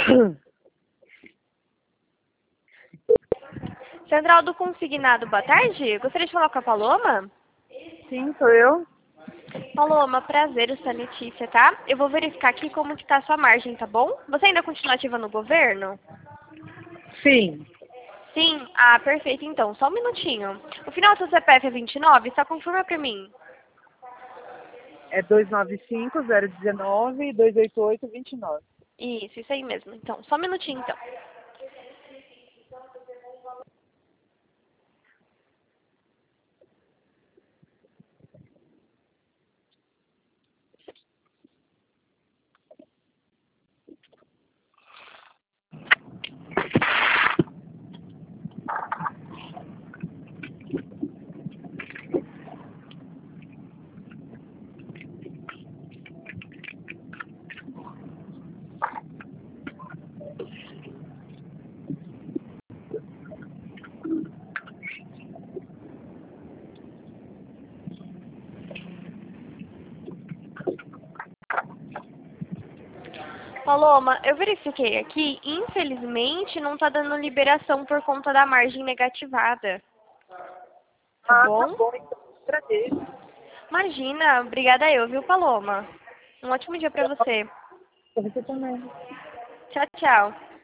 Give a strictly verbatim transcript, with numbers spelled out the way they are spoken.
Central do Consignado, boa tarde. Gostaria de falar com a Paloma? Sim, sou eu. Paloma, prazer, essa Letícia, tá? Eu vou verificar aqui como que tá a sua margem, tá bom? Você ainda continua ativa no governo? Sim. Sim? Ah, perfeito, então. Só um minutinho. O final do seu C P F é vinte e nove? Só confirma pra mim. É dois nove cinco, zero um nove, dois oito oito, dois nove. Isso, isso aí mesmo. Então, só um minutinho, então. Paloma, eu verifiquei aqui, infelizmente não tá dando liberação por conta da margem negativada. Tá Ah, tá bom? bom, então. Agradeço. Imagina, obrigada eu, viu, Paloma? Um ótimo dia pra você. Pra você também. Tchau, tchau.